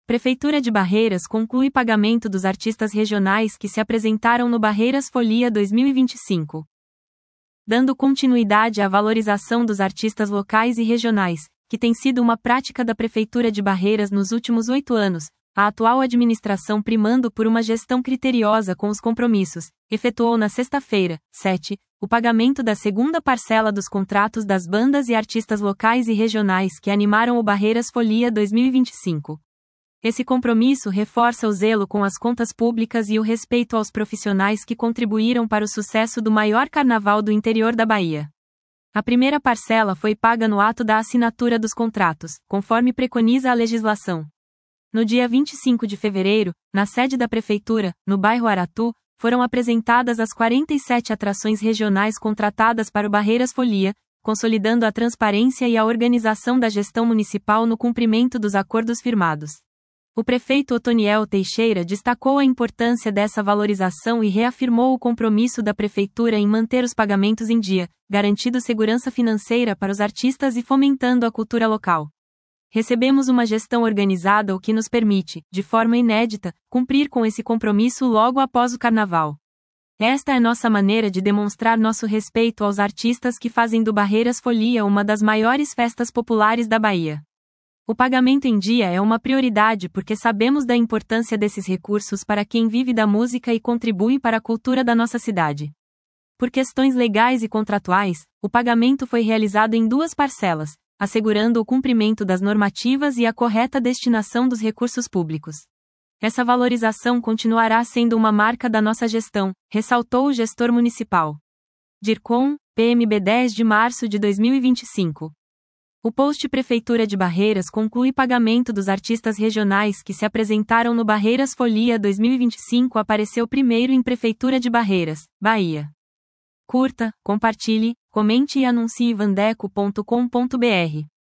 Prefeitura de Barreiras conclui pagamento dos artistas regionais que se apresentaram no Barreiras Folia 2025. Dando continuidade à valorização dos artistas locais e regionais, que tem sido uma prática da Prefeitura de Barreiras nos últimos 8 anos, a atual administração, primando por uma gestão criteriosa com os compromissos, efetuou na sexta-feira, 7, o pagamento da segunda parcela dos contratos das bandas e artistas locais e regionais que animaram o Barreiras Folia 2025. Esse compromisso reforça o zelo com as contas públicas e o respeito aos profissionais que contribuíram para o sucesso do maior carnaval do interior da Bahia. A primeira parcela foi paga no ato da assinatura dos contratos, conforme preconiza a legislação. No dia 25 de fevereiro, na sede da Prefeitura, no bairro Aratu, foram apresentadas as 47 atrações regionais contratadas para o Barreiras Folia, consolidando a transparência e a organização da gestão municipal no cumprimento dos acordos firmados. O prefeito Otoniel Teixeira destacou a importância dessa valorização e reafirmou o compromisso da Prefeitura em manter os pagamentos em dia, garantindo segurança financeira para os artistas e fomentando a cultura local. Recebemos uma gestão organizada, o que nos permite, de forma inédita, cumprir com esse compromisso logo após o Carnaval. Esta é nossa maneira de demonstrar nosso respeito aos artistas que fazem do Barreiras Folia uma das maiores festas populares da Bahia. O pagamento em dia é uma prioridade porque sabemos da importância desses recursos para quem vive da música e contribui para a cultura da nossa cidade. Por questões legais e contratuais, o pagamento foi realizado em 2 parcelas, assegurando o cumprimento das normativas e a correta destinação dos recursos públicos. Essa valorização continuará sendo uma marca da nossa gestão, ressaltou o gestor municipal. DIRCOM, PMB 10 de março de 2025. O post Prefeitura de Barreiras conclui pagamento dos artistas regionais que se apresentaram no Barreiras Folia 2025 apareceu primeiro em Prefeitura de Barreiras, Bahia. Curta, compartilhe, comente e anuncie vandeco.com.br.